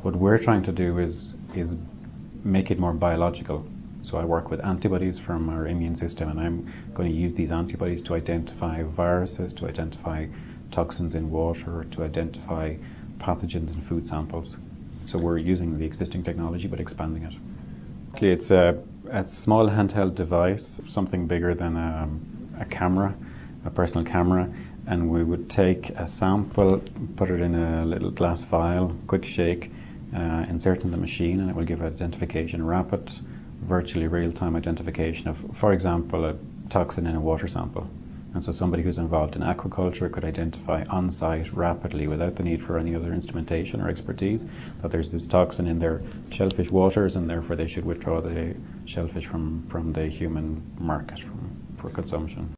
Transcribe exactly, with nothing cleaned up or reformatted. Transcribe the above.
What we're trying to do is is make it more biological. So I work with antibodies from our immune system, and I'm going to use these antibodies to identify viruses, to identify toxins in water, to identify pathogens in food samples. So we're using the existing technology but expanding it. It's a, a small handheld device, something bigger than a, a camera, a personal camera, and we would take a sample, put it in a little glass vial, quick shake, uh, insert in the machine, and it will give identification, rapid, virtually real-time identification of, for example, a toxin in a water sample. And so somebody who's involved in aquaculture could identify on-site rapidly, without the need for any other instrumentation or expertise, that there's this toxin in their shellfish waters, and therefore they should withdraw the shellfish from, from the human market from, for consumption.